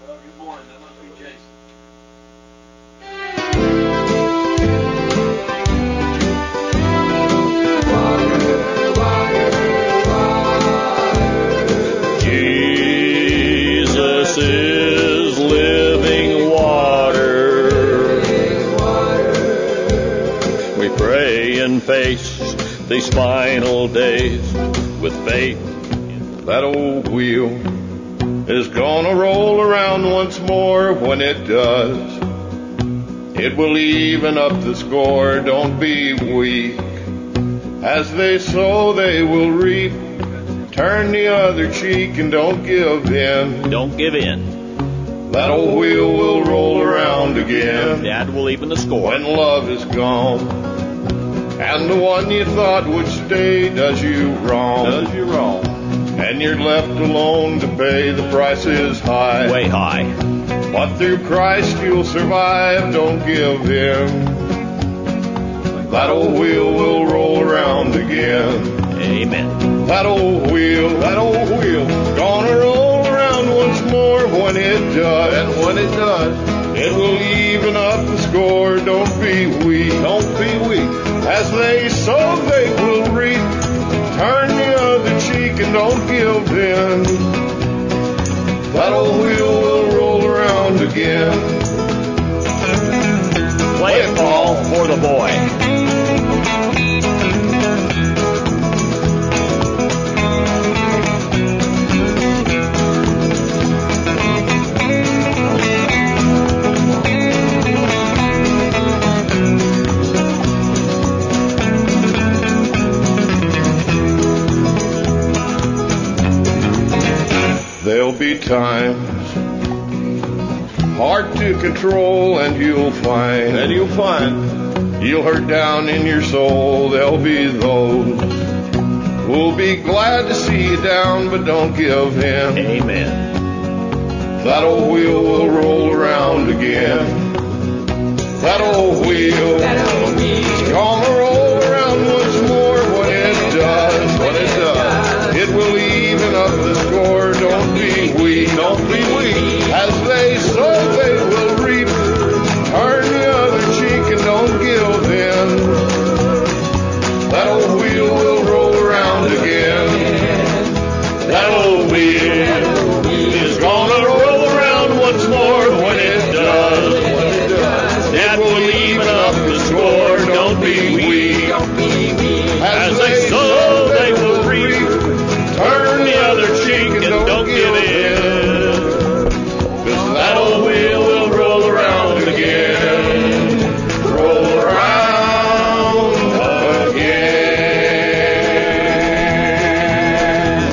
Well, good morning. That must be Jason. Jesus is living water. We pray and face these final days with faith. That old wheel is gonna roll around once more. When it does, it will even up the score. Don't be weak. As they sow, they will reap. Turn the other cheek and don't give in. Don't give in. That old wheel will roll around again. That will even the score. When love is gone, and the one you thought would stay does you wrong. Does you wrong. And you're left alone to pay. The price is high. Way high. But through Christ you'll survive. Don't give in. That old wheel will roll around again. Amen. That old wheel, gonna roll around once more. When it does, and when it does, it will even up the score. Don't be weak, don't be weak. As they sow, they will reap. Turn the other cheek and don't give in. That old wheel will roll around again. Play it, Paul, for the boy. There'll be times hard to control, and you'll find you'll hurt down in your soul. There'll be those who'll be glad to see you down, but don't give in. Amen. That old wheel will roll around again. That old wheel is gonna roll around once more. When it does, it will even up the score. Don't be weak, don't be weak. As they sow, they will reap. Turn the other cheek and don't give in. That old wheel will roll around again. That old wheel is gonna roll around once more. When it does, it will even up the score. Don't be weak. As they sow, they will reap. Turn the other cheek and don't give in. 'Cause that old wheel will roll around again. Roll around again.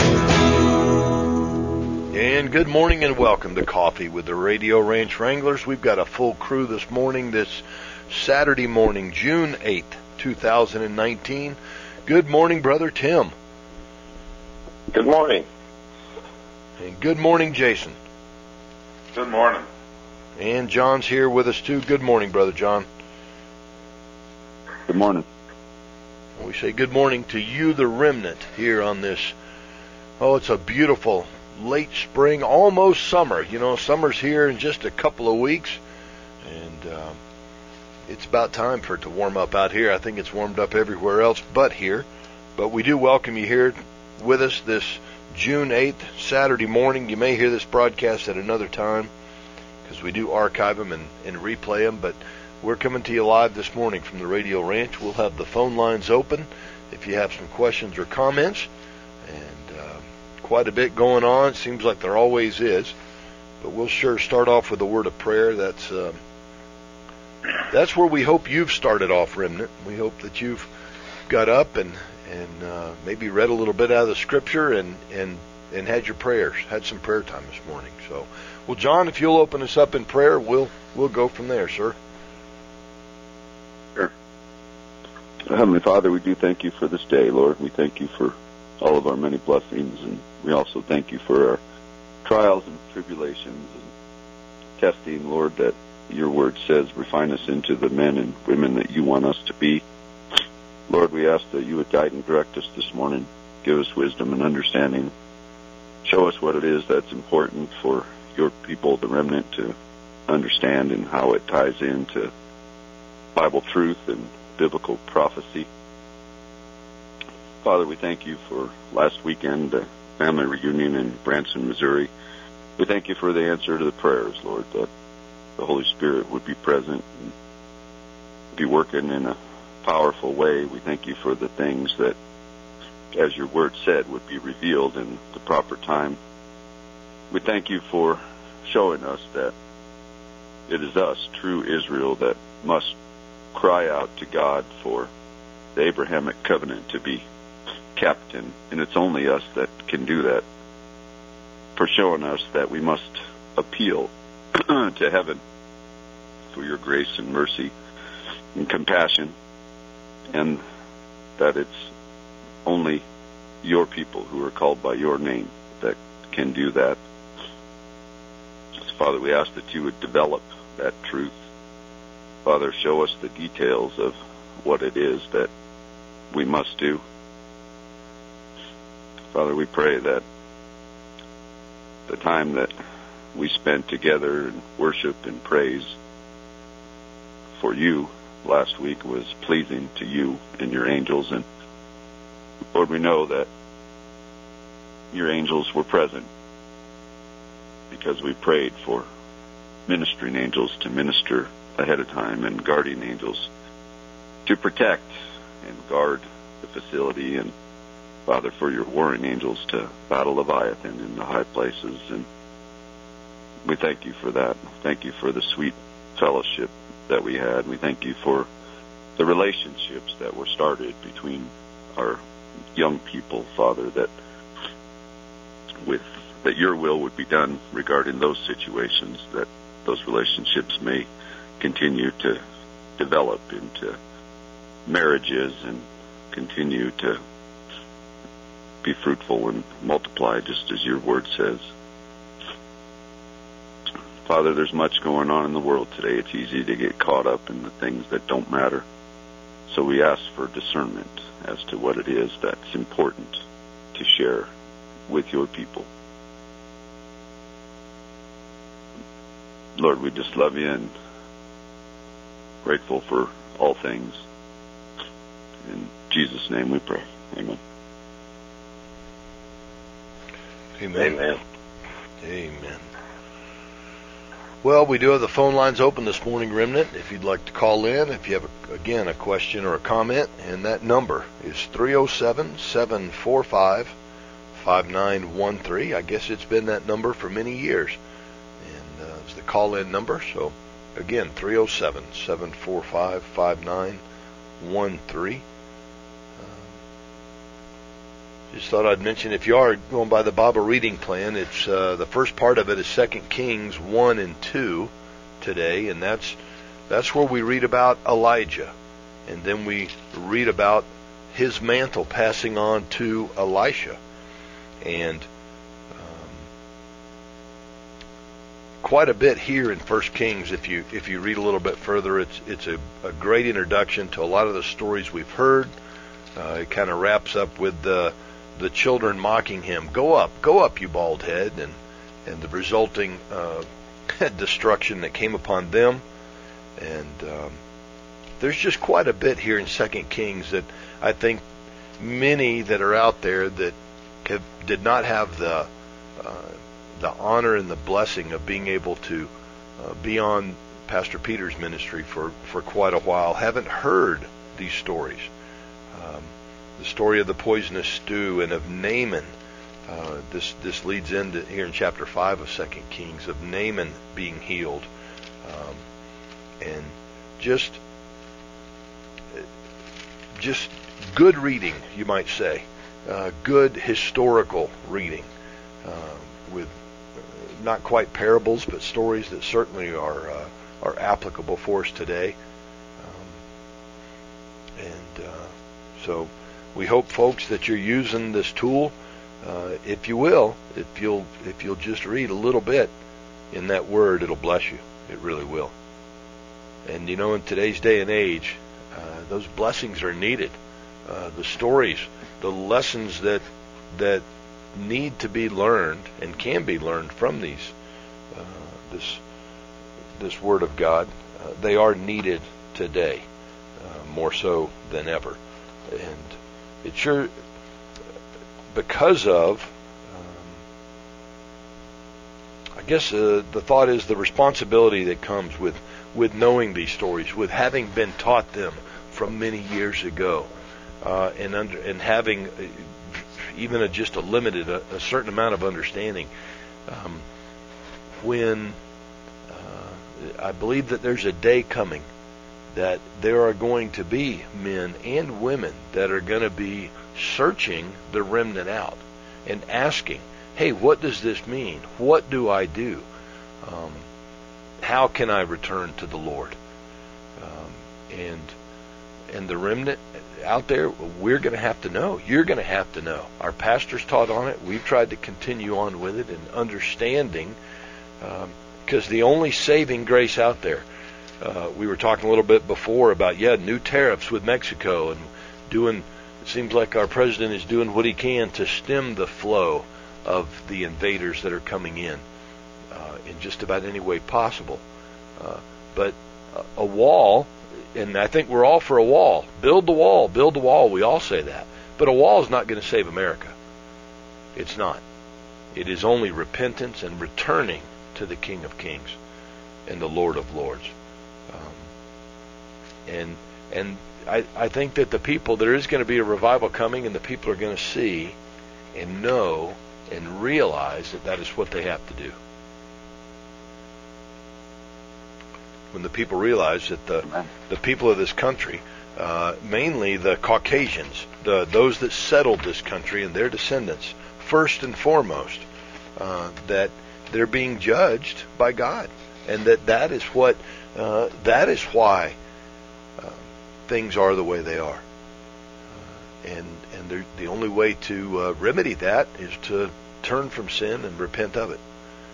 And good morning and welcome to Coffee with the Radio Ranch Wranglers. We've got a full crew this morning, this Saturday morning, June 8th, 2019. Good morning, Brother Tim. Good morning. And good morning, Jason. Good morning. And John's here with us too. Good morning, Brother John. Good morning. We say good morning to you, the remnant, here on this. Oh, it's a beautiful late spring, almost summer. You know, summer's here in just a couple of weeks, and it's about time for it to warm up out here. I think it's warmed up everywhere else but here. But we do welcome you here with us this June 8th, Saturday morning. You may hear this broadcast at another time because we do archive them and replay them, but we're coming to you live this morning from the Radio Ranch. We'll have the phone lines open if you have some questions or comments, and quite a bit going on. Seems like there always is, but we'll sure start off with a word of prayer. That's where we hope you've started off, remnant. We hope that you've got up and maybe read a little bit out of the Scripture and had your prayers, had some prayer time this morning. So, well, John, if you'll open us up in prayer, we'll go from there, sir. Sure. Heavenly Father, we do thank you for this day, Lord. We thank you for all of our many blessings, and we also thank you for our trials and tribulations and testing, Lord, that your word says refine us into the men and women that you want us to be. Lord, we ask that you would guide and direct us this morning. Give us wisdom and understanding. Show us what it is that's important for your people, the remnant, to understand and how it ties into Bible truth and biblical prophecy. Father, we thank you for last weekend, the family reunion in Branson, Missouri. We thank you for the answer to the prayers, Lord, that the Holy Spirit would be present and be working in a powerful way. We thank you for the things that, as your word said, would be revealed in the proper time. We thank you for showing us that it is us, true Israel, that must cry out to God for the Abrahamic covenant to be kept, and it's only us that can do that. For showing us that we must appeal to heaven for your grace and mercy and compassion, and that it's only your people who are called by your name that can do that. So, Father, we ask that you would develop that truth. Father, show us the details of what it is that we must do. Father, we pray that the time that we spent together in worship and praise for you last week was pleasing to you and your angels. And Lord, we know that your angels were present because we prayed for ministering angels to minister ahead of time and guardian angels to protect and guard the facility, and Father, for your warring angels to battle Leviathan in the high places. And we thank you for that. Thank you for the sweet fellowship that we had. We thank you for the relationships that were started between our young people, Father, that your will would be done regarding those situations, that those relationships may continue to develop into marriages and continue to be fruitful and multiply, just as your word says. Father, there's much going on in the world today. It's easy to get caught up in the things that don't matter. So we ask for discernment as to what it is that's important to share with your people. Lord, we just love you and grateful for all things. In Jesus' name we pray. Amen. Amen. Amen. Amen. Well, we do have the phone lines open this morning, Remnant. If you'd like to call in, if you have, again, a question or a comment, and that number is 307-745-5913. I guess it's been that number for many years. And it's the call-in number. So, again, 307-745-5913. Just thought I'd mention, if you are going by the Bible reading plan, it's the first part of it is 2 Kings 1 and 2 today, and that's where we read about Elijah, and then we read about his mantle passing on to Elisha, and quite a bit here in 1 Kings. If you read a little bit further, it's a great introduction to a lot of the stories we've heard. It kind of wraps up with the children mocking him. Go up, you bald head, and the resulting destruction that came upon them. And there's just quite a bit here in 2 Kings that I think many that are out there that did not have the honor and the blessing of being able to be on Pastor Peter's ministry for quite a while haven't heard these stories. The story of the poisonous stew and of Naaman. This leads into here in chapter 5 of 2 Kings, of Naaman being healed. And just good reading, you might say. Good historical reading. With not quite parables, but stories that certainly are applicable for us today. So we hope, folks, that you're using this tool. If you'll just read a little bit in that word, it'll bless you. It really will. And in today's day and age, those blessings are needed. The stories, the lessons that need to be learned and can be learned from these this Word of God. They are needed today, more so than ever. And it sure, because of, I guess the thought is the responsibility that comes with knowing these stories, with having been taught them from many years ago, and having even just a limited, a certain amount of understanding. When I believe that there's a day coming that there are going to be men and women that are going to be searching the remnant out and asking, hey, what does this mean? What do I do? How can I return to the Lord? And the remnant out there, we're going to have to know. You're going to have to know. Our pastors taught on it. We've tried to continue on with it and understanding, because the only saving grace out there, we were talking a little bit before about, new tariffs with Mexico, and it seems like our president is doing what he can to stem the flow of the invaders that are coming in just about any way possible. But a wall, and I think we're all for a wall. Build the wall, build the wall. We all say that. But a wall is not going to save America. It's not. It is only repentance and returning to the King of Kings and the Lord of Lords. And I think that there is going to be a revival coming, and the people are going to see and know and realize that is what they have to do. When the people realize that the people of this country, mainly the Caucasians, those that settled this country and their descendants, first and foremost, that they're being judged by God, and that is why things are the way they are, and the only way to remedy that is to turn from sin and repent of it.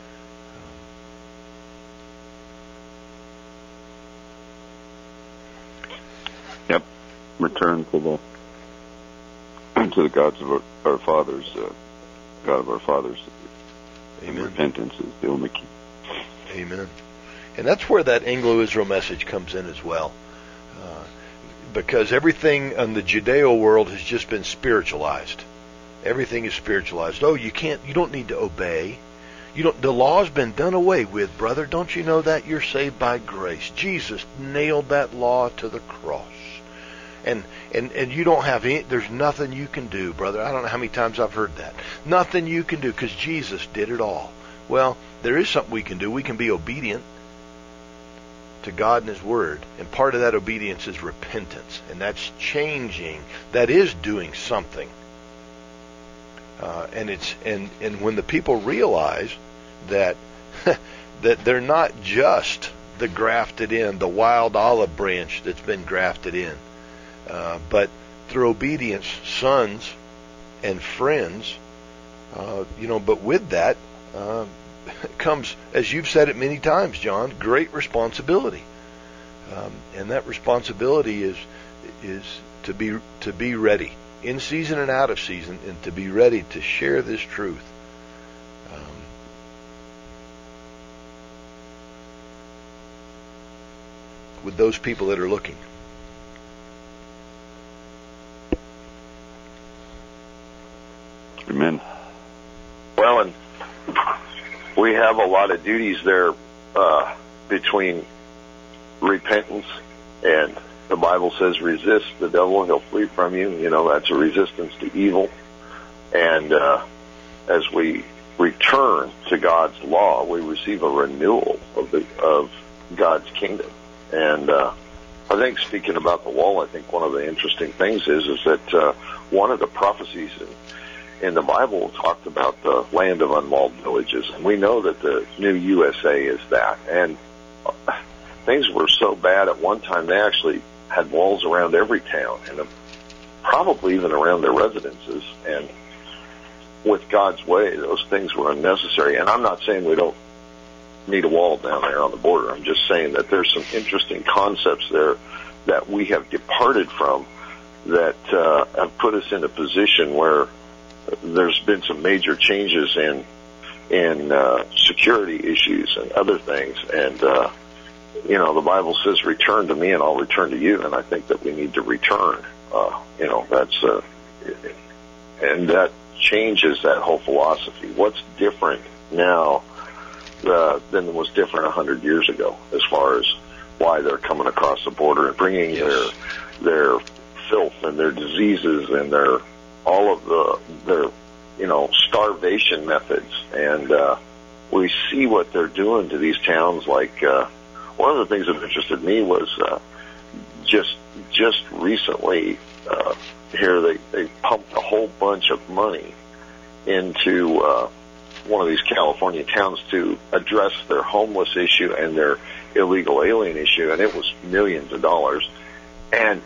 Yep, return to the gods of our fathers, God of our fathers. Amen. And repentance is the only key. Amen. And that's where that Anglo-Israel message comes in as well. Because everything in the Judeo world has just been spiritualized. Everything is spiritualized. Oh, you don't need to obey. The law's been done away with, brother. Don't you know that? You're saved by grace. Jesus nailed that law to the cross. And you don't have there's nothing you can do, brother. I don't know how many times I've heard that. Nothing you can do because Jesus did it all. Well, there is something we can do. We can be obedient to God and His Word, and part of that obedience is repentance, and that's changing. That is doing something. And when the people realize that that they're not just the grafted in, the wild olive branch that's been grafted in, but through obedience, sons and friends, but with that comes, as you've said it many times, John, great responsibility. And that responsibility is to be ready, in season and out of season, and to be ready to share this truth. With those people that are looking. Amen. Well, and we have a lot of duties there between repentance, and the Bible says resist the devil and he'll flee from you. That's a resistance to evil. And as we return to God's law, we receive a renewal of God's kingdom. And I think, speaking about the wall, I think one of the interesting things is that one of the prophecies in the Bible talked about the land of unwalled villages, and we know that the new USA is that. And things were so bad at one time, they actually had walls around every town, and probably even around their residences. And with God's way, those things were unnecessary. And I'm not saying we don't need a wall down there on the border. I'm just saying that there's some interesting concepts there that we have departed from that have put us in a position where there's been some major changes in in security issues and other things. And, the Bible says, return to me and I'll return to you. And I think that we need to return. And that changes that whole philosophy. What's different now than was different 100 years ago, as far as why they're coming across the border and bringing their filth and their diseases and their starvation methods. And we see what they're doing to these towns. Like one of the things that interested me was just recently here they pumped a whole bunch of money into one of these California towns to address their homeless issue and their illegal alien issue, and it was millions of dollars. And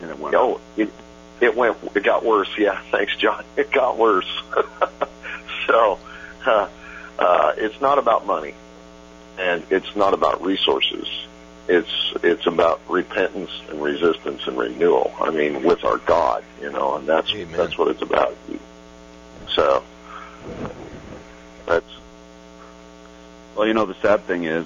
it got worse. Yeah, thanks, John. It got worse. So it's not about money, and it's not about resources. It's about repentance and resistance and renewal. I mean, with our God, and that's what it's about. So that's. Well, the sad thing is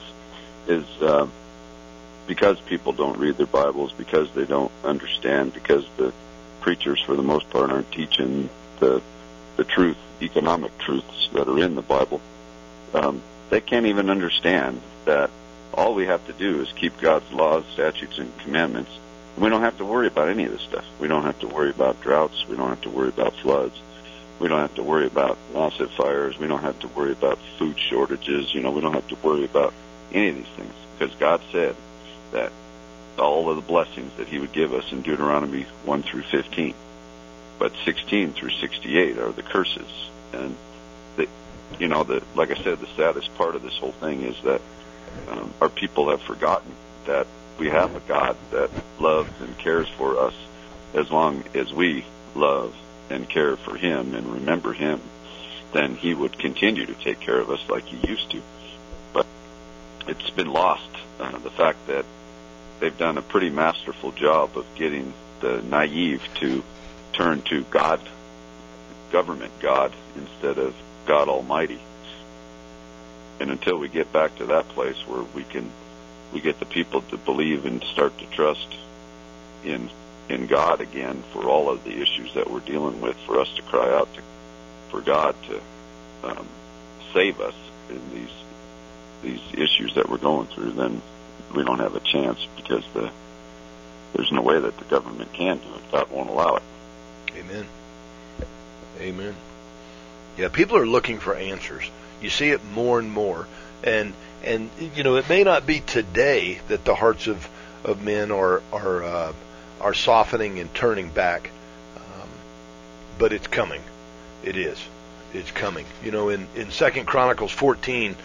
because people don't read their Bibles, because they don't understand, because the preachers, for the most part, aren't teaching the truth, economic truths that are in the Bible. They can't even understand that all we have to do is keep God's laws, statutes, and commandments. We don't have to worry about any of this stuff. We don't have to worry about droughts. We don't have to worry about floods. We don't have to worry about massive fires. We don't have to worry about food shortages. We don't have to worry about any of these things, because God said that all of the blessings that He would give us in Deuteronomy 1 through 15. But 16 through 68 are the curses. And, like I said, the saddest part of this whole thing is that our people have forgotten that we have a God that loves and cares for us. As long as we love and care for Him and remember Him, then He would continue to take care of us like He used to. But it's been lost, the fact that they've done a pretty masterful job of getting the naive to turn to God, government God, instead of God Almighty. And until we get back to that place where we get the people to believe and start to trust in God again for all of the issues that we're dealing with, for us to cry out for God to save us in these issues that we're going through, then we don't have a chance, because there's no way that the government can do it. God won't allow it. Amen. Amen. Yeah, people are looking for answers. You see it more and more. And it may not be today that the hearts of men are softening and turning back, but it's coming. It is. It's coming. In 2 Chronicles 15,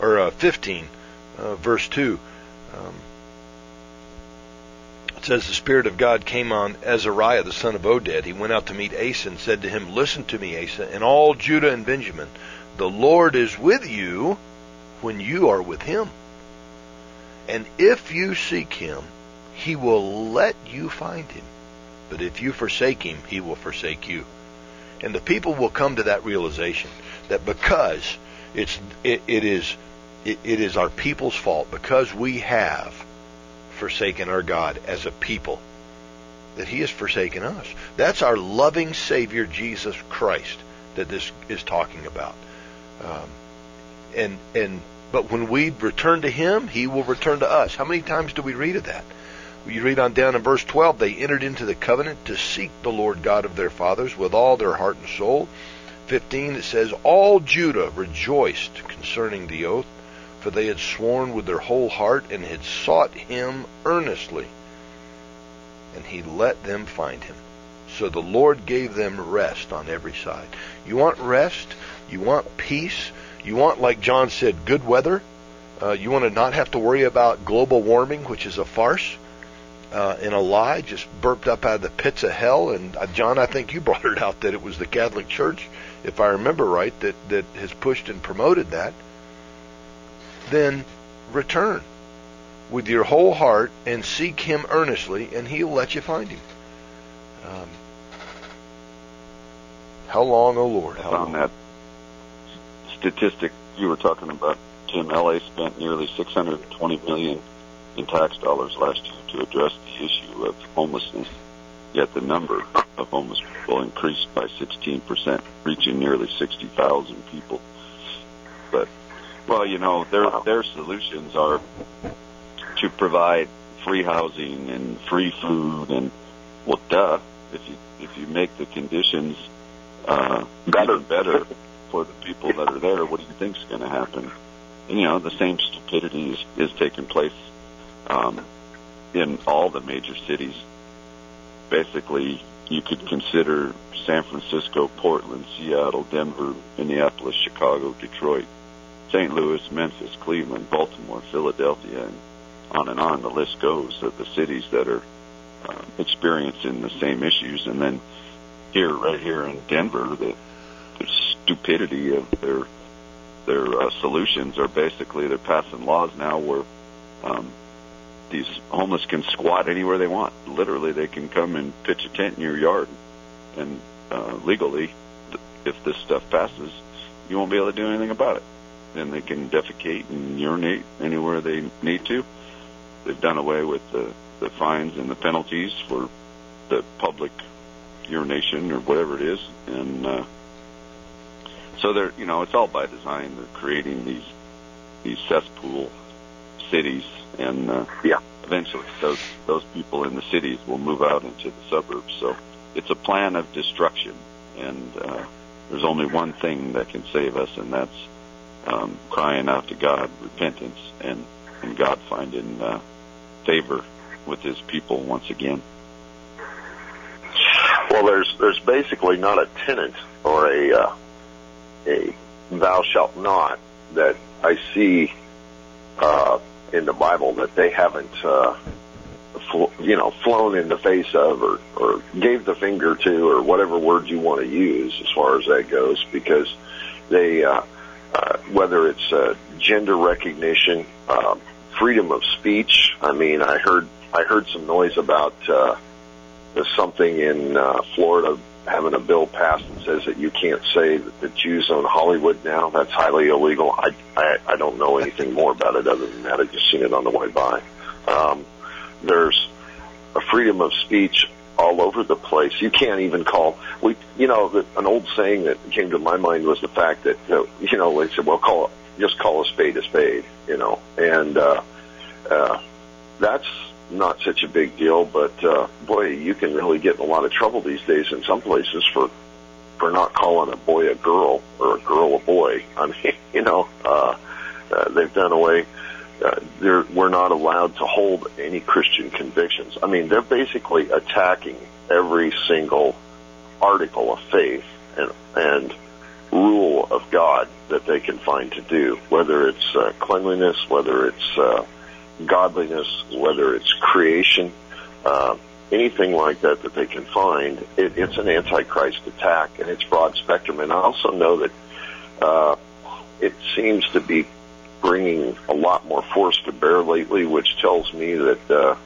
verse 2, it says, the Spirit of God came on Azariah, the son of Oded. He went out to meet Asa and said to him, listen to me, Asa, and all Judah and Benjamin. The Lord is with you when you are with Him. And if you seek Him, He will let you find Him. But if you forsake Him, He will forsake you. And the people will come to that realization that because it is our people's fault, because we have forsaken our God as a people, that He has forsaken us. That's our loving Savior, Jesus Christ, that this is talking about. But when we return to Him, He will return to us. How many times do we read of that? You read on down in verse 12, they entered into the covenant to seek the Lord God of their fathers with all their heart and soul. 15, it says, all Judah rejoiced concerning the oath, for they had sworn with their whole heart and had sought Him earnestly. And He let them find Him. So the Lord gave them rest on every side. You want rest? You want peace? You want, like John said, good weather? You want to not have to worry about global warming, which is a farce and a lie, just burped up out of the pits of hell. And John, I think you brought it out that it was the Catholic Church, if I remember right, that has pushed and promoted that. Then return with your whole heart and seek Him earnestly, and He'll let you find Him. How long, O Lord? I found that statistic you were talking about, Tim, LA spent nearly $620 million in tax dollars last year to address the issue of homelessness. Yet the number of homeless people increased by 16%, reaching nearly 60,000 people. But, well, you know, their solutions are to provide free housing and free food, and, well, duh, if you make the conditions better for the people that are there, what do you think's going to happen? And, you know, the same stupidity is taking place in all the major cities. Basically, you could consider San Francisco, Portland, Seattle, Denver, Minneapolis, Chicago, Detroit, St. Louis, Memphis, Cleveland, Baltimore, Philadelphia, and on the list goes of the cities that are experiencing the same issues. And then right here in Denver, the stupidity of their solutions are basically they're passing laws now where these homeless can squat anywhere they want. Literally, they can come and pitch a tent in your yard, and legally, if this stuff passes, you won't be able to do anything about it. And they can defecate and urinate anywhere they need to. They've done away with the fines and the penalties for the public urination or whatever it is, and so they're, you know, it's all by design. They're creating these cesspool cities, and eventually those people in the cities will move out into the suburbs. So it's a plan of destruction, and there's only one thing that can save us, and that's crying out to God, repentance, and God finding favor with His people once again. Well, there's basically not a tenet or a thou shalt not that I see in the Bible that they haven't flown in the face of or gave the finger to, or whatever word you want to use as far as that goes, because they whether it's gender recognition, freedom of speech. I mean, I heard some noise about something in Florida having a bill passed that says that you can't say that the Jews own Hollywood now. That's highly illegal. I don't know anything more about it other than that. I've just seen it on the way by. There's a freedom of speech all over the place. You can't even call, an old saying that came to my mind was the fact that, they said, well, just call a spade, and that's not such a big deal, but boy, you can really get in a lot of trouble these days in some places for not calling a boy a girl or a girl a boy. I mean, they've done away. We're not allowed to hold any Christian convictions. I mean, they're basically attacking every single article of faith and rule of God that they can find to do, whether it's cleanliness, whether it's godliness, whether it's creation, anything like that they can find. It's an antichrist attack, and it's broad spectrum. And I also know that it seems to be bringing a lot more force to bear lately, which tells me that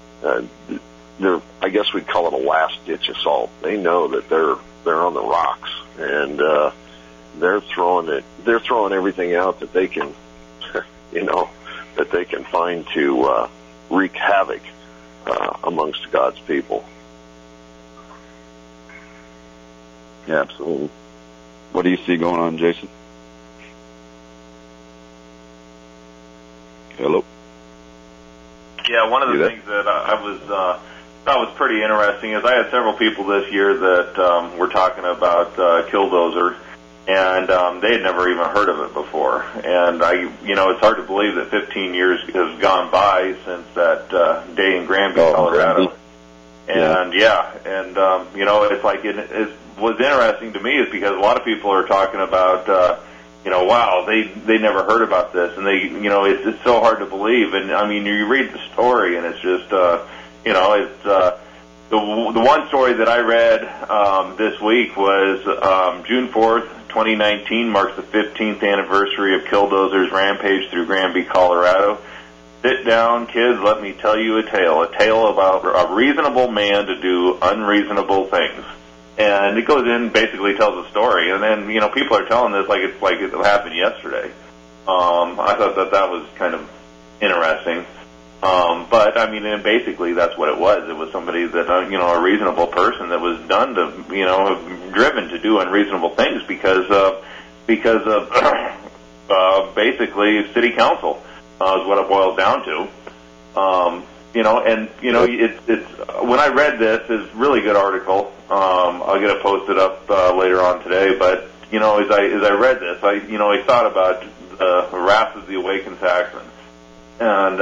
I guess we'd call it a last-ditch assault. They know that they're on the rocks, and they're throwing everything out that they can, that they can find to wreak havoc amongst God's people. Yeah, absolutely. What do you see going on, Jason? Hello? Yeah, one of the things that I thought was pretty interesting is I had several people this year that were talking about Killdozer, and they had never even heard of it before. And it's hard to believe that 15 years has gone by since that day in Granby, Colorado. And it's like what's interesting to me is because a lot of people are talking about, wow, they never heard about this, and it's so hard to believe. And I mean, you read the story, and it's just, it's the one story that I read this week was June 4th, 2019 marks the 15th anniversary of Killdozer's rampage through Granby, Colorado. Sit down, kids, let me tell you a tale about a reasonable man to do unreasonable things. And it goes in, basically tells a story, and then people are telling this like it happened yesterday. I thought that was kind of interesting. But I mean, and basically that's what it was. It was somebody that a reasonable person that was done to driven to do unreasonable things because of basically city council is what it boils down to. It's when I read this, it's a really good article. I'll get it posted up later on today. But as I read this, I thought about the wrath of the awakened Saxon, and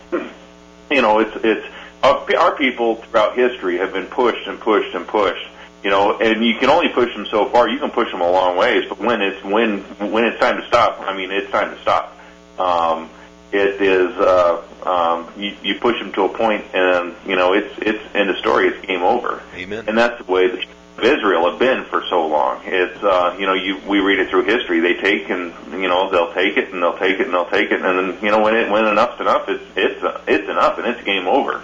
it's our people throughout history have been pushed and pushed and pushed. And you can only push them so far. You can push them a long ways, but when it's time to stop, I mean, it's time to stop. It is you push them to a point, and it's end of story. It's game over. Amen. And that's the way the children of Israel have been for so long. It's we read it through history. They take and they'll take it and they'll take it and they'll take it, and then when enough's enough, it's enough and it's game over.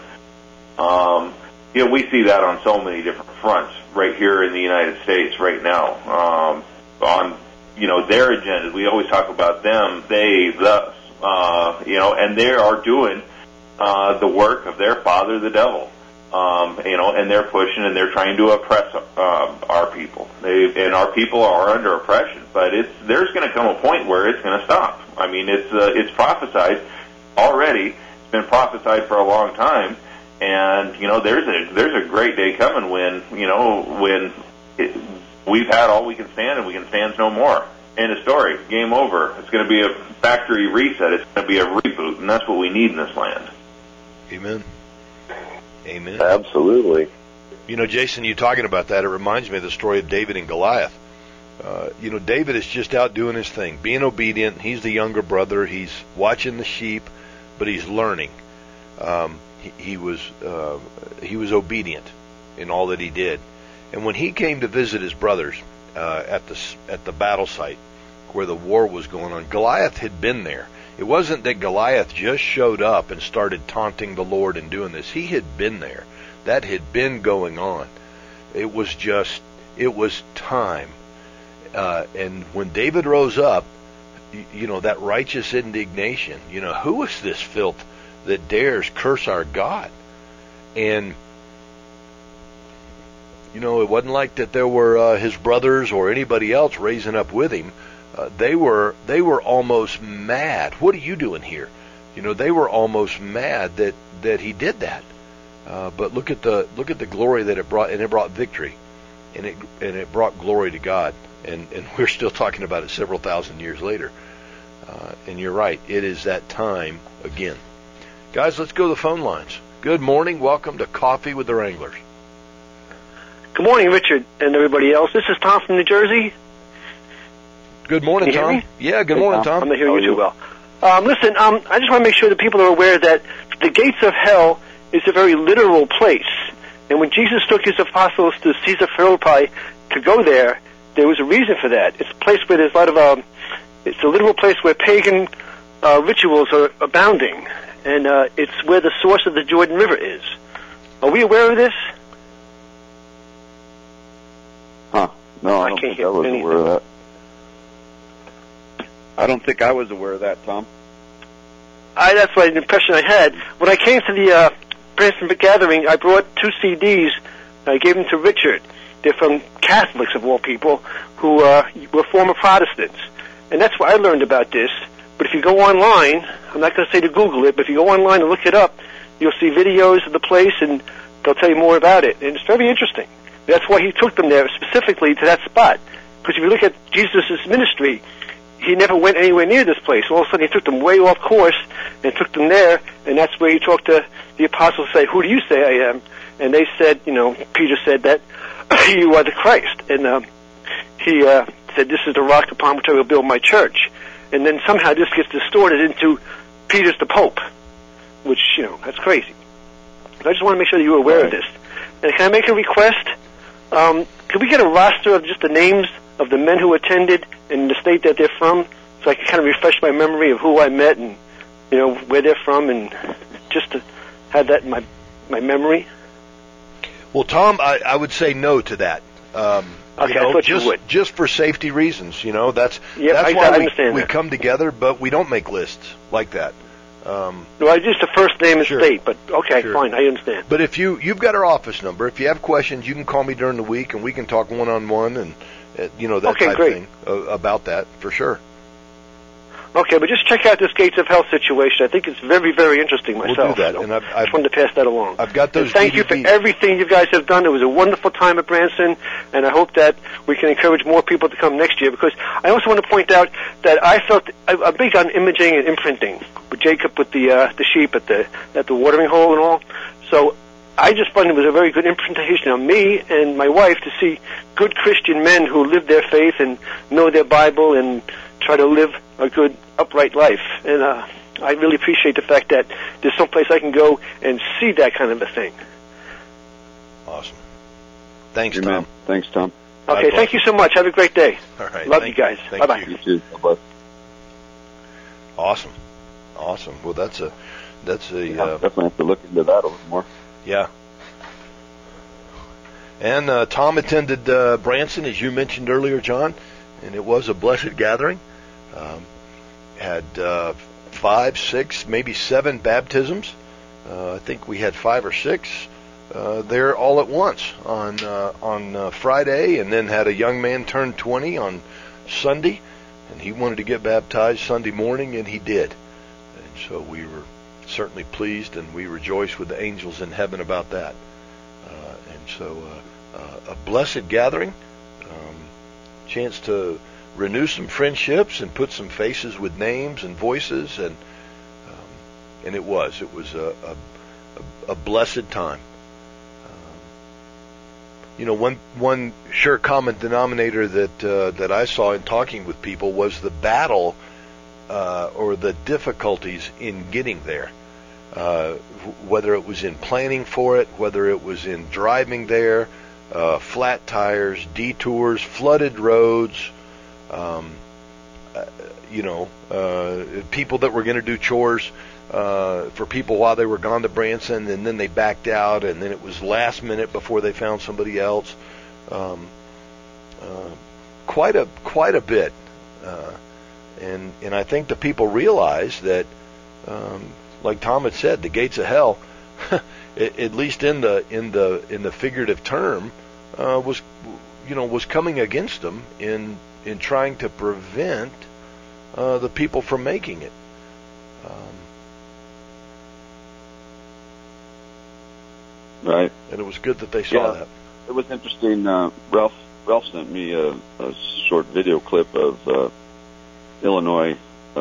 We see that on so many different fronts right here in the United States right now. On their agendas, we always talk about them, they, us. And they are doing the work of their father, the devil. And they're pushing and they're trying to oppress our people. And our people are under oppression. But there's going to come a point where it's going to stop. I mean, it's prophesied already. It's been prophesied for a long time. And there's a great day coming when we've had all we can stand and we can stand no more. End of story. Game over. It's going to be a factory reset. It's going to be a reboot, and that's what we need in this land. Amen. Amen. Absolutely. Jason, you talking about that, it reminds me of the story of David and Goliath. David is just out doing his thing, being obedient. He's the younger brother. He's watching the sheep, but he's learning. He was obedient in all that he did. And when he came to visit his brothers at the battle site where the war was going on, Goliath had been there. It wasn't that Goliath just showed up and started taunting the Lord and doing this. He had been there. That had been going on. It was time. And when David rose up, that righteous indignation, who is this filth that dares curse our God? And it wasn't like that there were his brothers or anybody else raising up with him. They were almost mad. What are you doing here? They were almost mad that he did that. But look at the glory that it brought, and it brought victory, and it brought glory to God. And we're still talking about it several thousand years later. And you're right, it is that time again. Guys, let's go to the phone lines. Good morning. Welcome to Coffee with the Wranglers. Good morning, Richard, and everybody else. This is Tom from New Jersey. Good morning, Tom. Yeah, good morning, Tom. I'm not hearing you too well. Listen, I just want to make sure that people are aware that the gates of hell is a very literal place. And when Jesus took his apostles to Caesar Philippi to go there was a reason for that. It's a place where there's a lot of, it's a literal place where pagan rituals are abounding. And it's where the source of the Jordan River is. Are we aware of this? Huh. No, I don't think I was aware of that. I don't think I was aware of that, Tom. That's the impression I had. When I came to the Branson gathering, I brought 2 CDs. I gave them to Richard. They're from Catholics, of all people, who were former Protestants. And that's why I learned about this. But if you go online, I'm not going to say to Google it, but if you go online and look it up, you'll see videos of the place, and they'll tell you more about it. And it's very interesting. That's why he took them there, specifically to that spot. Because if you look at Jesus' ministry, he never went anywhere near this place. All of a sudden, he took them way off course and took them there, and that's where he talked to the apostles, say, "Who do you say I am?" And they said, Peter said that you are the Christ. And he said, "This is the rock upon which I will build my church." And then somehow this gets distorted into Peter's the Pope, which, that's crazy. So I just want to make sure that you're aware of this. And can I make a request? Could we get a roster of just the names of the men who attended and the state that they're from, so I can kind of refresh my memory of who I met and, where they're from, and just to have that in my memory? Well, Tom, I would say no to that. Okay, I thought you would. Just for safety reasons, that's I why understand we that. come together, but we don't make lists like that. Well, just the first name and state, but okay, fine, I understand. But if you've got our office number, if you have questions, you can call me during the week, and we can talk one-on-one and that type of thing about that for sure. Okay, but just check out this Gates of Hell situation. I think it's very, very interesting myself. We'll do that, so and I just wanted to pass that along. I've got those. And thank you for everything you guys have done. It was a wonderful time at Branson, and I hope that we can encourage more people to come next year. Because I also want to point out that I felt I'm big on imaging and imprinting. With Jacob with the sheep at the watering hole and all. So I just found it was a very good imprintation on me and my wife to see good Christian men who live their faith and know their Bible and try to live a good, upright life. And I really appreciate the fact that there's some place I can go and see that kind of a thing. Awesome. Thanks, Amen. Tom. Thanks, Tom. Okay, thank you so much. Have a great day. All right. Love you guys. Bye-bye. You too. Bye-bye. Awesome. Well, that's a definitely have to look into that a little more. Yeah. And Tom attended Branson, as you mentioned earlier, John, and it was a blessed gathering. Had 5, 6, maybe 7 baptisms. I think we had 5 or 6 there all at once on Friday, and then had a young man turn 20 on Sunday, and he wanted to get baptized Sunday morning, and he did. And so we were certainly pleased, and we rejoiced with the angels in heaven about that. And so a blessed gathering, chance to renew some friendships and put some faces with names and voices, and it was a blessed time. One sure common denominator that I saw in talking with people was the battle or the difficulties in getting there. Whether it was in planning for it, whether it was in driving there, flat tires, detours, flooded roads, people that were going to do chores for people while they were gone to Branson, and then they backed out, and then it was last minute before they found somebody else. Quite a bit, and I think the people realized that, like Tom had said, the gates of hell, at least in the figurative term, was coming against them in trying to prevent the people from making it. Right. And it was good that they saw that. It was interesting. Ralph sent me a short video clip of Illinois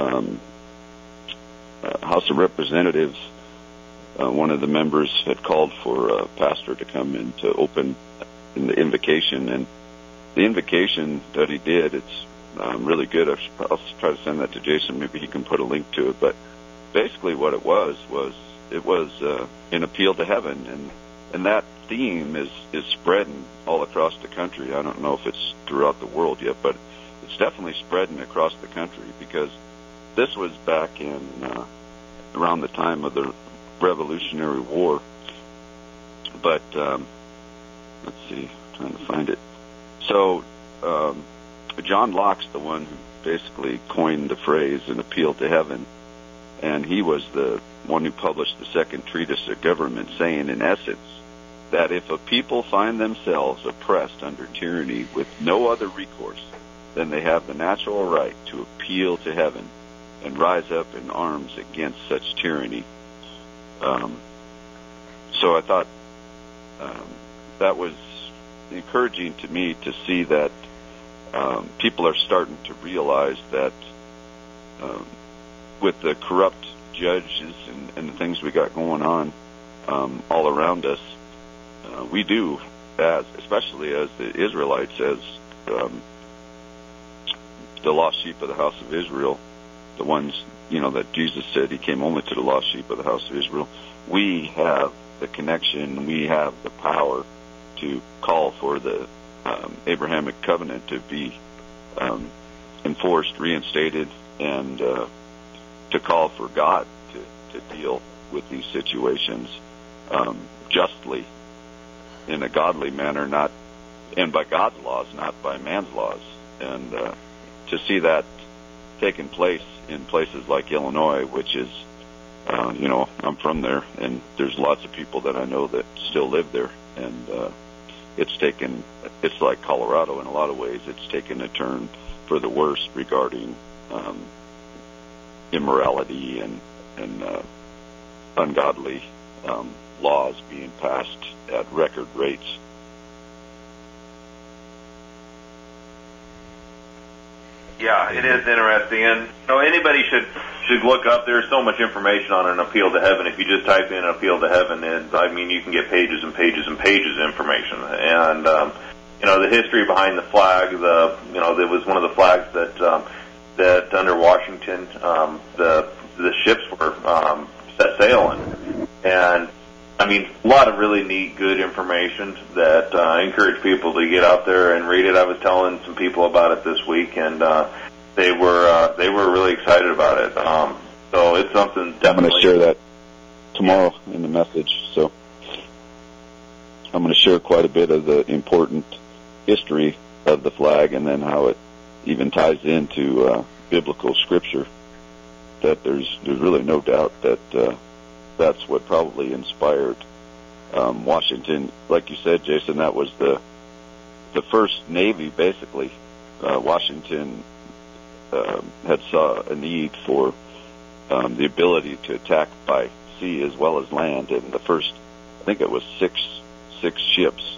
House of Representatives. One of the members had called for a pastor to come in to open in the invocation, and the invocation that he did, it's really good. I'll try to send that to Jason. Maybe he can put a link to it. But basically what it was an appeal to heaven, and that theme is spreading all across the country. I don't know if it's throughout the world yet, but it's definitely spreading across the country, because this was back in around the time of the Revolutionary War. But let's see, I'm trying to find it. So John Locke's the one who basically coined the phrase "an appeal to heaven," and he was the one who published the second treatise of government, saying in essence that if a people find themselves oppressed under tyranny with no other recourse, then they have the natural right to appeal to heaven and rise up in arms against such tyranny. So I thought that was encouraging to me to see that people are starting to realize that with the corrupt judges and the things we got going on all around us, we do, especially as the Israelites, as the lost sheep of the house of Israel, the ones, that Jesus said he came only to the lost sheep of the house of Israel. We have the connection, we have the power to call for the Abrahamic covenant to be enforced, reinstated, and to call for God to deal with these situations justly, in a godly manner, not and by God's laws, not by man's laws. And to see that taking place in places like Illinois, which is, I'm from there, and there's lots of people that I know that still live there, and it's like Colorado in a lot of ways. It's taken a turn for the worse regarding immorality and ungodly laws being passed at record rates. Yeah, it is interesting, and anybody should look up. There's so much information on an appeal to heaven. If you just type in appeal to heaven, you can get pages and pages and pages of information. And the history behind the flag. It was one of the flags that under Washington the ships were set sail in, and a lot of really neat, good information that I encourage people to get out there and read it. I was telling some people about it this week, and they were really excited about it. So it's something definitely. I'm going to share that tomorrow in the message. So I'm going to share quite a bit of the important history of the flag, and then how it even ties into biblical scripture. That there's really no doubt that that's what probably inspired Washington. Like you said, Jason, that was the first Navy, basically. Washington had saw a need for the ability to attack by sea as well as land, and the first, I think it was six ships.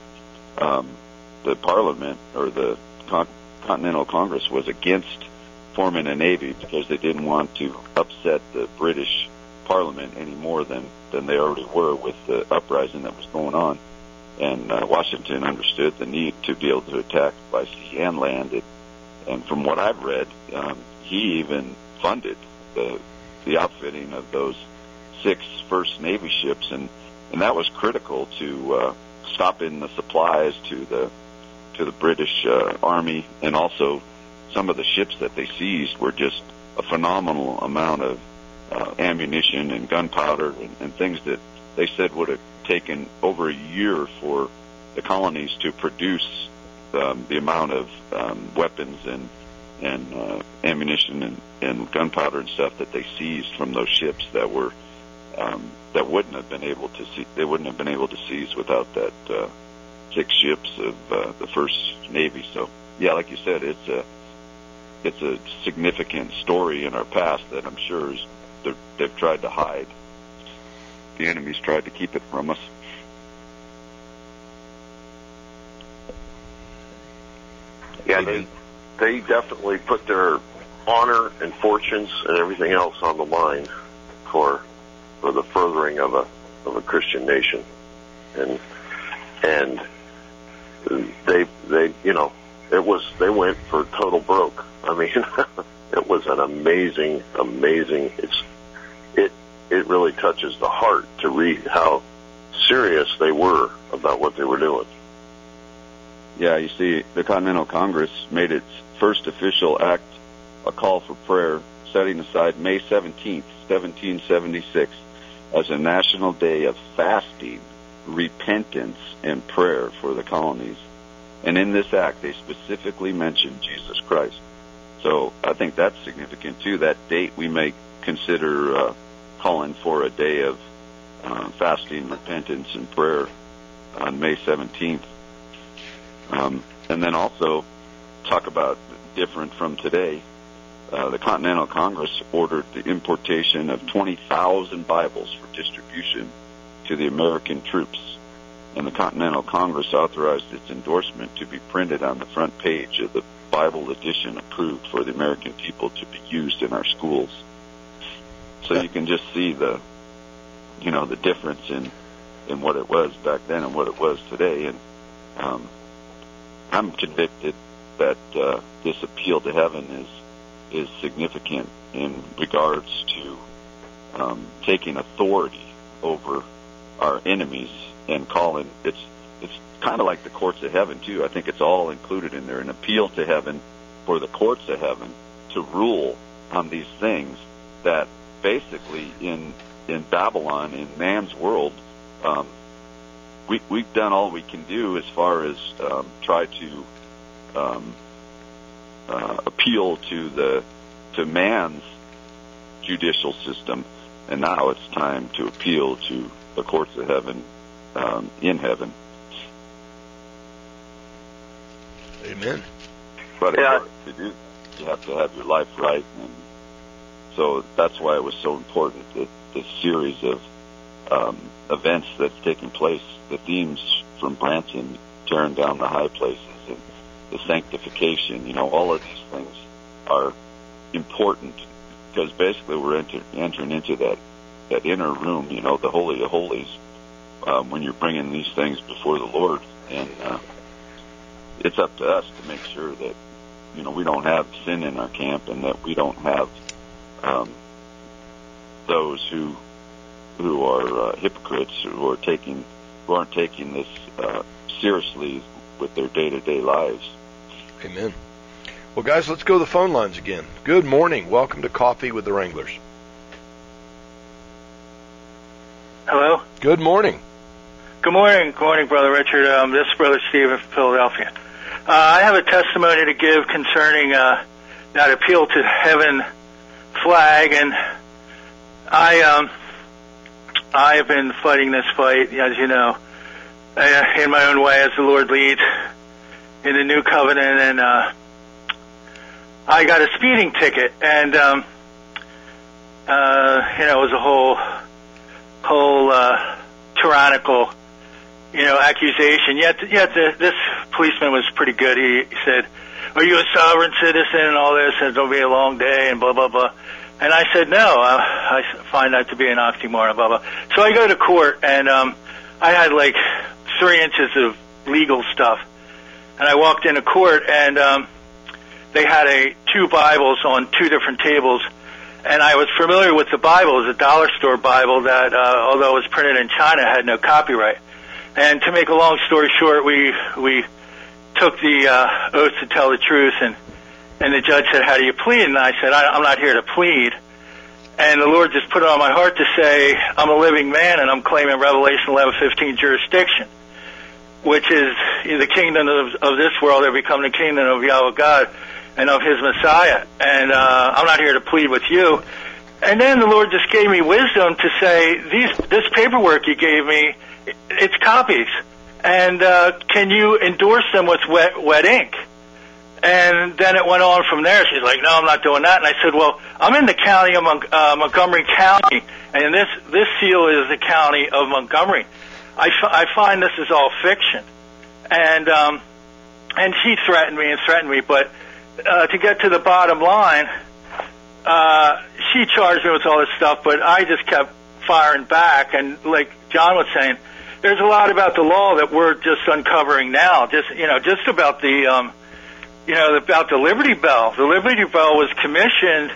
The Parliament, or the Continental Congress, was against forming a Navy because they didn't want to upset the British Parliament any more than they already were with the uprising that was going on. And Washington understood the need to be able to attack by sea and land. And from what I've read, he even funded the outfitting of those 6 first Navy ships, and that was critical to stopping the supplies to the British Army. And also some of the ships that they seized were just a phenomenal amount of ammunition and gunpowder and things that they said would have taken over a year for the colonies to produce the amount of weapons and ammunition and gunpowder and stuff that they seized from those ships that were that wouldn't have been able to seize without that 6 ships of the first Navy. So yeah, like you said, it's a significant story in our past that I'm sure they've tried to hide. The enemy's tried to keep it from us. Yeah, they definitely put their honor and fortunes and everything else on the line for the furthering of a Christian nation, and they went for total broke. It was an amazing. It really touches the heart to read how serious they were about what they were doing. Yeah, you see, the Continental Congress made its first official act a call for prayer, setting aside May 17th, 1776, as a national day of fasting, repentance, and prayer for the colonies. And in this act, they specifically mentioned Jesus Christ. So I think that's significant, too. That date we may consider calling for a day of fasting, repentance, and prayer on May 17th. And then also talk about different from today. The Continental Congress ordered the importation of 20,000 Bibles for distribution to the American troops. And the Continental Congress authorized its endorsement to be printed on the front page of the Bible edition approved for the American people to be used in our schools. So you can just see the difference in what it was back then and what it was today. And I'm convicted that this appeal to heaven is significant in regards to taking authority over our enemies and calling. It's kind of like the courts of heaven too. I think it's all included in there. An appeal to heaven for the courts of heaven to rule on these things that basically in Babylon, in man's world, we've done all we can do as far as try to appeal to man's judicial system, and now it's time to appeal to the courts of heaven in heaven. Amen. But in order to do, you have to have your life right, and so that's why it was so important that this series of events that's taking place, the themes from Branson, tearing down the high places, and the sanctification, all of these things are important, because basically we're entering into that inner room, the Holy of Holies, when you're bringing these things before the Lord. And it's up to us to make sure that, we don't have sin in our camp, and that we don't have those who are hypocrites, who aren't taking this seriously with their day-to-day lives. Amen. Well, guys, let's go to the phone lines again. Good morning. Welcome to Coffee with the Wranglers. Hello? Good morning. Good morning. Good morning, Brother Richard. This is Brother Steve from Philadelphia. I have a testimony to give concerning that appeal to heaven flag, and I have been fighting this fight, as you know, in my own way as the Lord leads in the new covenant, and I got a speeding ticket, and it was a whole tyrannical, accusation. Yet this policeman was pretty good. He said, "Are you a sovereign citizen?" and all this, and it'll be a long day, and blah blah blah. And I said, "No, I find that to be an oxymoron." Blah blah. So I go to court, and I had like 3 inches of legal stuff, and I walked into court, and they had 2 Bibles on 2 different tables, and I was familiar with the Bible. It was a dollar store Bible that, although it was printed in China, had no copyright. And to make a long story short, we took the oath to tell the truth, and the judge said, "How do you plead?" And I said, "I'm not here to plead." And the Lord just put it on my heart to say, I'm a living man, and I'm claiming Revelation 11:15 jurisdiction, which is the kingdom of this world. They become the kingdom of Yahweh God and of His Messiah. And I'm not here to plead with you. And then the Lord just gave me wisdom to say, this paperwork you gave me, it's copies. And can you endorse them with wet ink? And then it went on from there. She's like, "No, I'm not doing that." And I said, "Well, I'm in the county of Montgomery County, and this seal is the county of Montgomery. I find this is all fiction." And she threatened me, but to get to the bottom line, she charged me with all this stuff, but I just kept firing back. And like John was saying, there's a lot about the law that we're just uncovering now. Just about about the Liberty Bell. The Liberty Bell was commissioned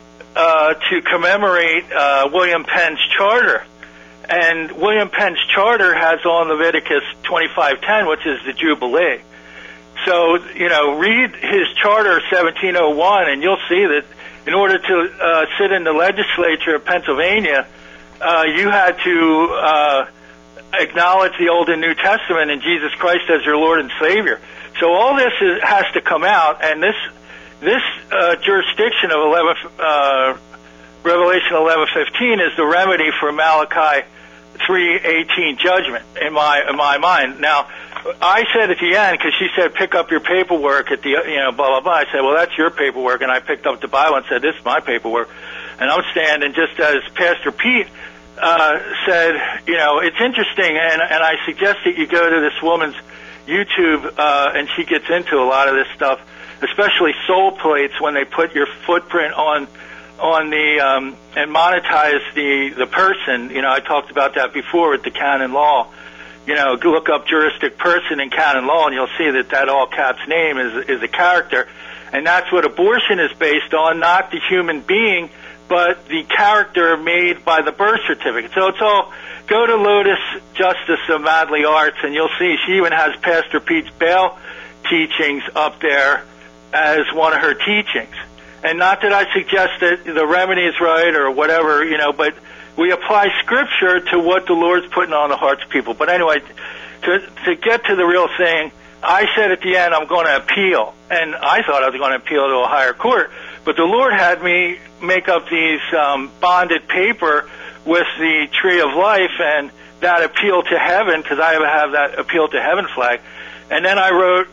to commemorate William Penn's charter. And William Penn's charter has on Leviticus 25:10, which is the Jubilee. So, read his charter 1701, and you'll see that in order to sit in the legislature of Pennsylvania, you had to acknowledge the Old and New Testament and Jesus Christ as your Lord and Savior. So all this has to come out, and this jurisdiction of Revelation 11:15 is the remedy for Malachi 3:18 judgment in my mind. Now, I said at the end, because she said pick up your paperwork at the blah blah blah. I said, well, that's your paperwork, and I picked up the Bible and said, this is my paperwork, and I'm standing just as Pastor Pete said. It's interesting, and I suggest that you go to this woman's YouTube, and she gets into a lot of this stuff, especially soul plates, when they put your footprint on the and monetize the person. I talked about that before with the canon law. Look up juristic person in canon law, and you'll see that all caps name is a character, and that's what abortion is based on, not the human being, but the character made by the birth certificate. So it's all. Go to Lotus Justice of Madley Arts, and you'll see she even has Pastor Pete's bail teachings up there as one of her teachings. And not that I suggest that the remedy is right or whatever, but we apply Scripture to what the Lord's putting on the hearts of people. But anyway, to get to the real thing, I said at the end, I'm going to appeal. And I thought I was going to appeal to a higher court. But the Lord had me make up these bonded paper with the Tree of Life and that appeal to heaven, because I have that appeal to heaven flag. And then I wrote,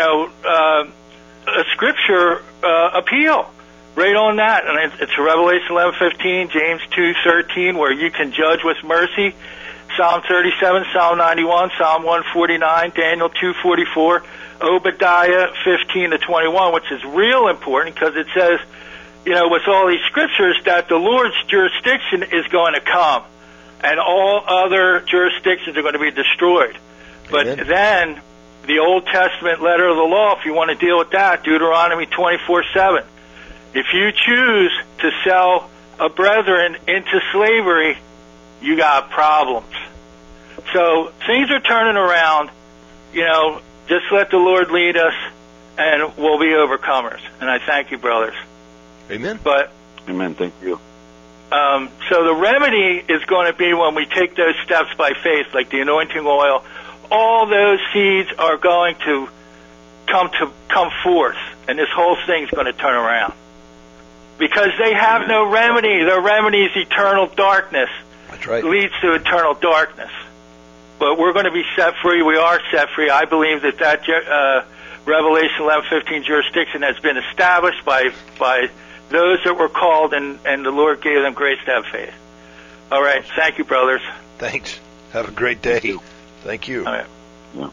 a Scripture appeal right on that. And it's Revelation 11:15, James 2:13, where you can judge with mercy. Psalm 37, Psalm 91, Psalm 149, Daniel 2:44, Obadiah 15-21, which is real important because it says, with all these scriptures that the Lord's jurisdiction is going to come and all other jurisdictions are going to be destroyed. Amen. But then the Old Testament letter of the law, if you want to deal with that, Deuteronomy 24:7. If you choose to sell a brethren into slavery, you got problems. So things are turning around. Just let the Lord lead us, and we'll be overcomers. And I thank you, brothers. Amen. Amen. Thank you. So the remedy is going to be when we take those steps by faith, like the anointing oil. All those seeds are going to come forth, and this whole thing's going to turn around. Because they have no remedy. Their remedy is eternal darkness. That's right. It leads to eternal darkness. But we're going to be set free. We are set free. I believe that Revelation 11:15 jurisdiction has been established by those that were called, and the Lord gave them grace to have faith. All right. Thank you, brothers. Thanks. Have a great day. Thank you. All right. Yeah.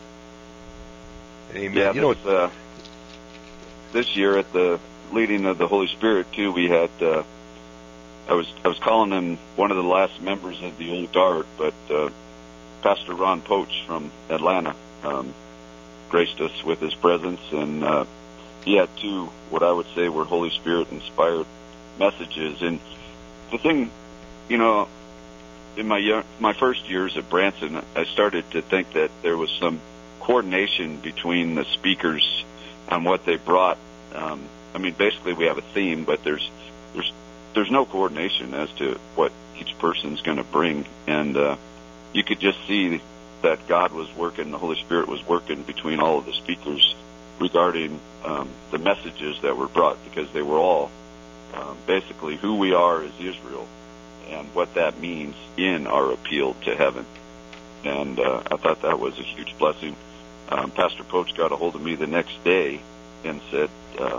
Amen. Yeah, this year at the leading of the Holy Spirit too, we had I was calling him one of the last members of the Old Guard, but Pastor Ron Poach from Atlanta graced us with his presence, and he had two what I would say were Holy Spirit inspired messages. And the thing, in my first years at Branson, I started to think that there was some coordination between the speakers on what they brought. Basically we have a theme, but there's no coordination as to what each person's going to bring, and you could just see that God was working, the Holy Spirit was working between all of the speakers regarding the messages that were brought, because they were all basically who we are as Israel and what that means in our appeal to heaven. And I thought that was a huge blessing. Pastor Poach got a hold of me the next day and said,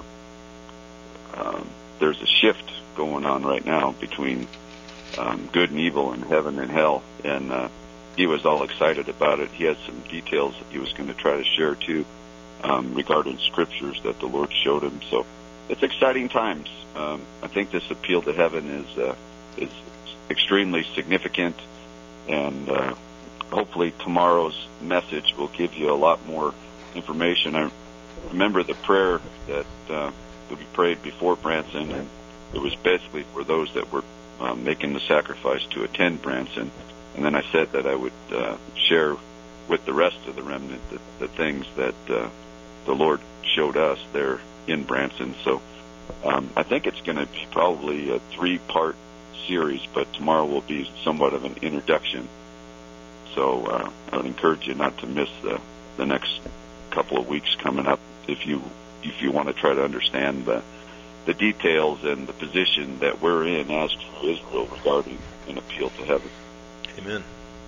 there's a shift going on right now between good and evil and heaven and hell, and he was all excited about it. He had some details that he was going to try to share too regarding scriptures that the Lord showed him. So it's exciting times. I think this appeal to heaven is extremely significant, and hopefully tomorrow's message will give you a lot more information. I remember the prayer that we prayed before Branson, and it was basically for those that were making the sacrifice to attend Branson. And then I said that I would share with the rest of the remnant the things that the Lord showed us there in Branson. So I think it's going to be probably a 3-part series, but tomorrow will be somewhat of an introduction. So I would encourage you not to miss the next couple of weeks coming up if you want to try to understand the details and the position that we're in as to Israel regarding an appeal to heaven. Amen.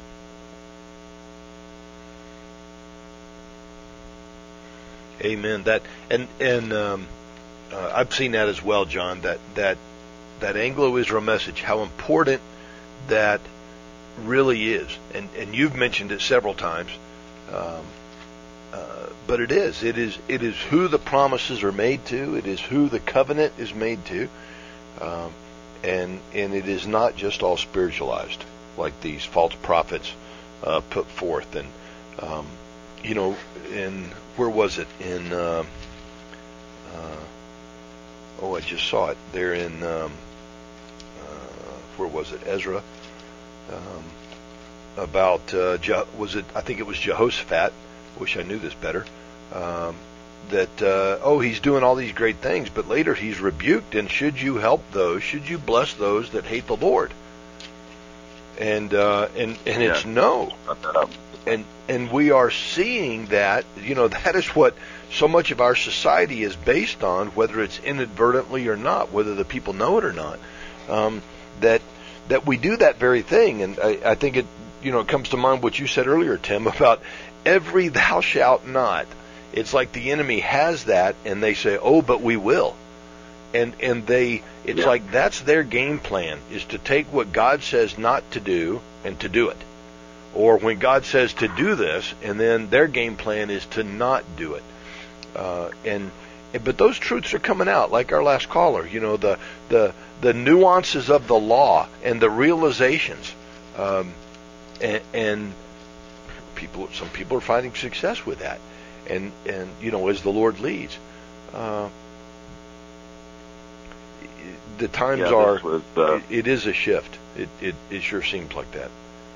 Amen. That and I've seen that as well, John. That Anglo-Israel message, how important that really is, and you've mentioned it several times. But it is who the promises are made to. It is who the covenant is made to, and it is not just all spiritualized like these false prophets put forth. And in where was it in? I just saw it there in where was it? Ezra. About was it? I think it was Jehoshaphat. Wish I knew this better. He's doing all these great things, but later he's rebuked. And should you help those? Should you bless those that hate the Lord? And it's no. And we are seeing that, that is what so much of our society is based on, whether it's inadvertently or not, whether the people know it or not, that we do that very thing. And I think it comes to mind what you said earlier, Tim, about every thou shalt not. It's like the enemy has that, and they say, oh, but we will. It's like that's their game plan, is to take what God says not to do and to do it. Or when God says to do this, and then their game plan is to not do it. But those truths are coming out, like our last caller. The nuances of the law and the realizations, and some people are finding success with that, and as the Lord leads. The times it is a shift. It sure seems like that.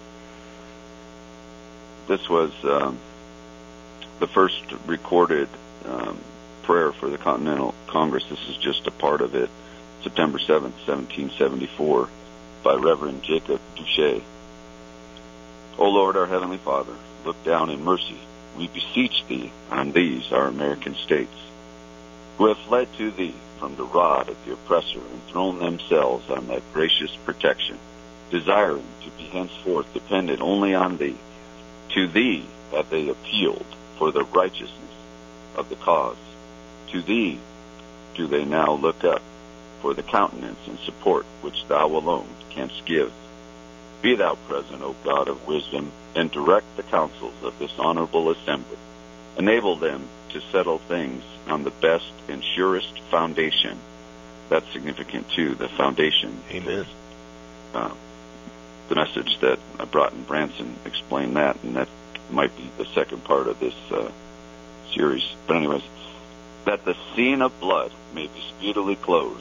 This was the first recorded prayer for the Continental Congress. This is just a part of it. September 7th, 1774, by Reverend Jacob Duché. O Lord, our Heavenly Father, look down in mercy, we beseech Thee, on these, our American states, who have fled to Thee from the rod of the oppressor and thrown themselves on Thy gracious protection, desiring to be henceforth dependent only on Thee. To Thee have they appealed for the righteousness of the cause. To Thee do they now look up for the countenance and support which Thou alone canst give. Be Thou present, O God of wisdom, and direct the counsels of this honorable assembly. Enable them to settle things on the best and surest foundation. That's significant too, the foundation. Amen. The message that Broughton Branson explained that, and that might be the second part of this series. But anyways, that the scene of blood may be speedily closed,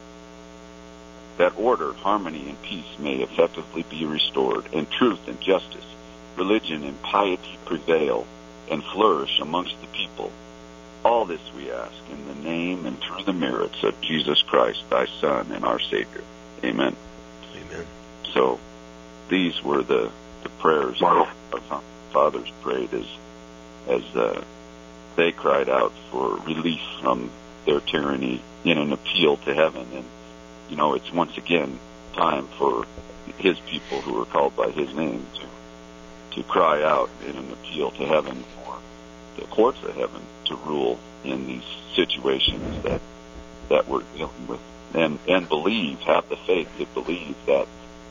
that order, harmony, and peace may effectively be restored, and truth and justice, religion and piety prevail and flourish amongst the people. All this we ask in the name and through the merits of Jesus Christ, Thy Son and our Savior. Amen. Amen. So these were the prayers our fathers prayed as they cried out for relief from their tyranny in an appeal to heaven. And it's once again time for His people who are called by His name to cry out in an appeal to heaven for the courts of heaven to rule in these situations that we're dealing with, and have the faith to believe that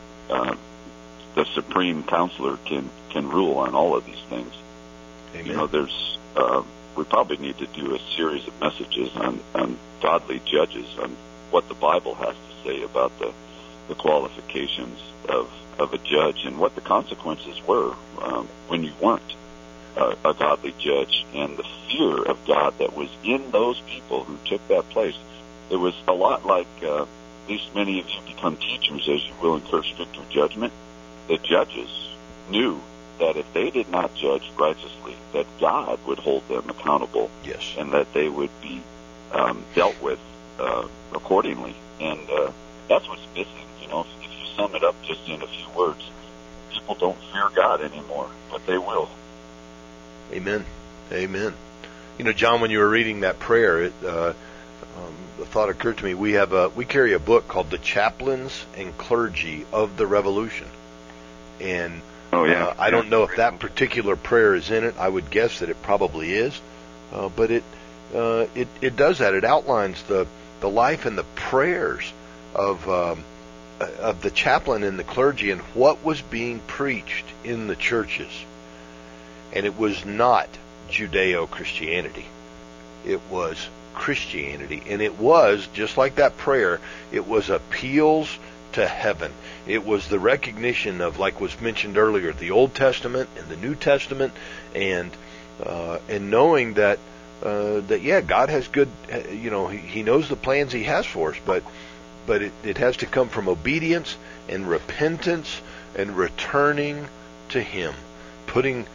the Supreme Counselor can rule on all of these things. Amen. We probably need to do a series of messages on godly judges, on what the Bible has to say about the qualifications of a judge and what the consequences were when you weren't a godly judge, and the fear of God that was in those people who took that place. It was a lot like, at least many of you become teachers as you will incur stricter judgment. The judges knew that if they did not judge righteously, that God would hold them accountable. Yes. And that they would be dealt with accordingly. And that's what's missing. If you sum it up just in a few words, people don't fear God anymore, but they will. Amen. Amen. John, when you were reading that prayer, the thought occurred to me. We carry a book called The Chaplains and Clergy of the Revolution, and I don't know if that particular prayer is in it. I would guess that it probably is, but it does that. It outlines the life and the prayers of the chaplain and the clergy and what was being preached in the churches. And it was not Judeo-Christianity. It was Christianity. And it was, just like that prayer, it was appeals to heaven. It was the recognition of, like was mentioned earlier, the Old Testament and the New Testament, and knowing that God has good, He knows the plans He has for us, but it has to come from obedience and repentance and returning to Him, putting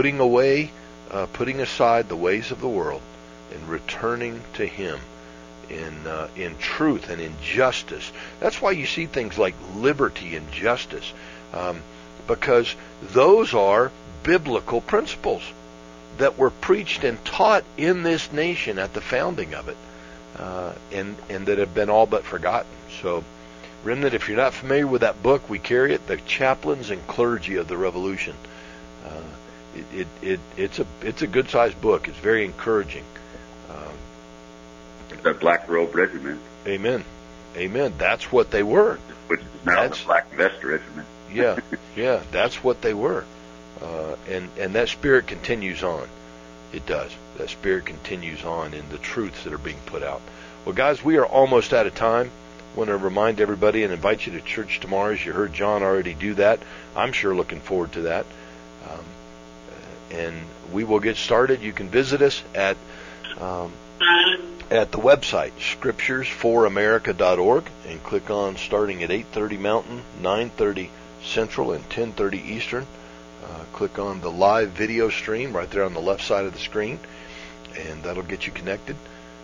aside the ways of the world and returning to Him in truth and in justice. That's why you see things like liberty and justice because those are biblical principles that were preached and taught in this nation at the founding of it, and that have been all but forgotten. So, Remnant, if you're not familiar with that book, we carry it, The Chaplains and Clergy of the Revolution. It's a good-sized book. It's very encouraging. It's a Black Robe Regiment. Amen. That's what they were. Which is now the Black Vest Regiment. Yeah, that's what they were. And that spirit continues on. It does. That spirit continues on in the truths that are being put out. Well, guys, we are almost out of time. I want to remind everybody and invite you to church tomorrow. As you heard John already do that. I'm sure looking forward to that. And we will get started. You can visit us at the website, scripturesforamerica.org, and click on starting at 8:30 Mountain, 9:30 Central, and 10:30 Eastern. Click on the live video stream right there on the left side of the screen, and that'll get you connected.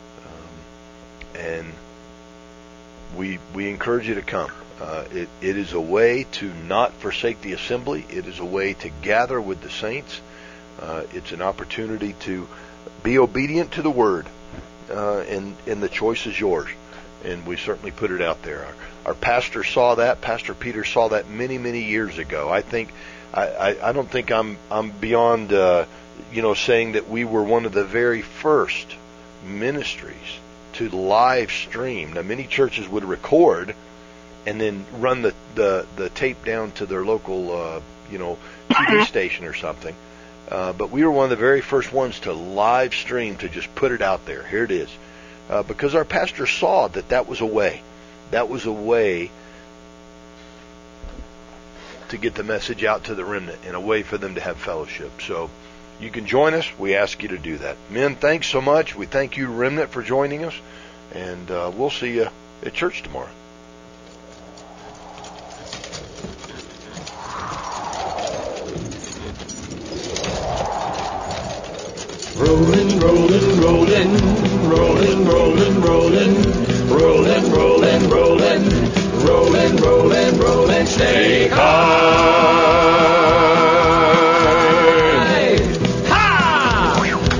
And we encourage you to come. It is a way to not forsake the assembly. It is a way to gather with the saints. It's an opportunity to be obedient to the Word, and the choice is yours. And we certainly put it out there. Our pastor saw that. Pastor Peter saw that many, many years ago. I don't think I'm beyond saying that we were one of the very first ministries to live stream. Now, many churches would record and then run the tape down to their local TV station or something. But we were one of the very first ones to live stream, to just put it out there. Here it is. Because our pastor saw that was a way. That was a way to get the message out to the remnant, and a way for them to have fellowship. So you can join us. We ask you to do that. Men, thanks so much. We thank you, remnant, for joining us. And we'll see you at church tomorrow. Rolling, rolling, rolling, rolling, rolling, rolling, rolling, rolling, rolling, rolling, rolling, rolling, snake high. Ha!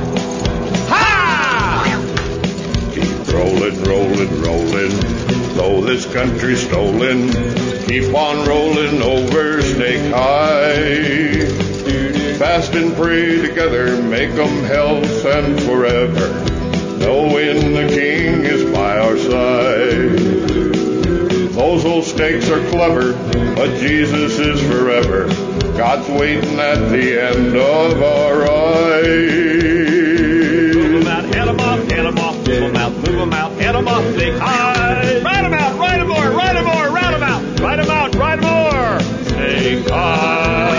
Ha! Keep rolling, rolling, rolling, though this country's stolen. Keep on rolling over Snake High. Fast and pray together, make 'em health and forever, knowing the King is by our side. Those old snakes are clever, but Jesus is forever. God's waiting at the end of our ride. Move 'em out, head 'em off, head 'em off, move 'em out, move 'em out, head 'em off, Snake High. Ride 'em out, ride 'em more, ride 'em more, round 'em out, ride 'em out, ride 'em more, Snake High.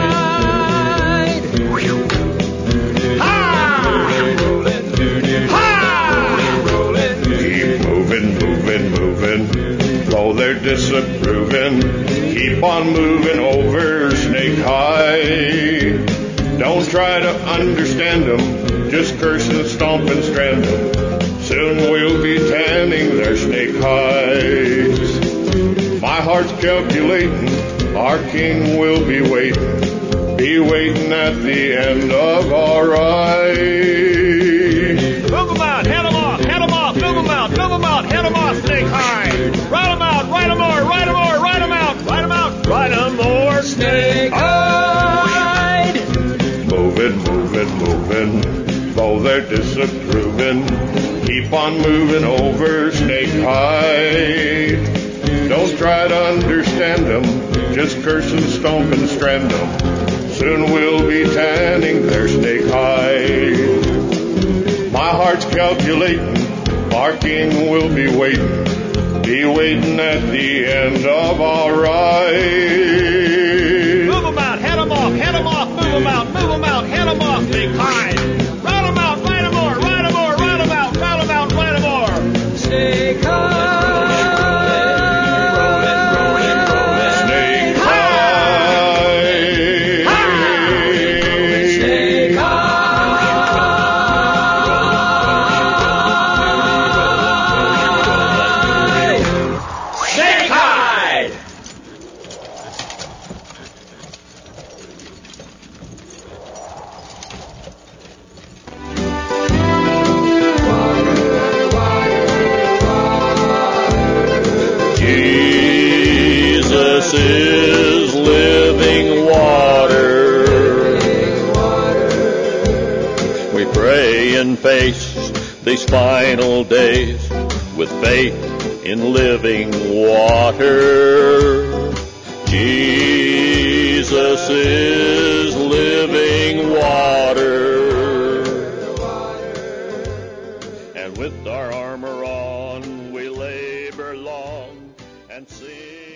Though they're disapproving, keep on moving over Snake High. Don't try to understand them, just curse and stomp and strand them. Soon we'll be tanning their snake hides. My heart's calculating, our King will be waiting at the end of our ride. Move 'em out, head 'em off, head 'em off, move 'em out, move 'em out, head 'em off, Snake High. Ride 'em out, ride 'em more, ride 'em more, ride 'em out, ride 'em out, ride 'em more, Snake High. Moving, moving, moving, though they're disapproving, keep on moving over Snake High. Don't try to understand them, just curse and stomp and strand them. Soon we'll be tanning their snake hide. My heart's calculating, our King will be waiting at the end of our ride. Move 'em out, head 'em off, head 'em off, move 'em out, move 'em out, head 'em off, Snake High. Ride 'em out, ride 'em more, ride 'em more, ride 'em out, ride 'em out, ride 'em more, Snake High. can face these final days with faith in living water. Jesus is living water. And with our armor on, we labor long and sing.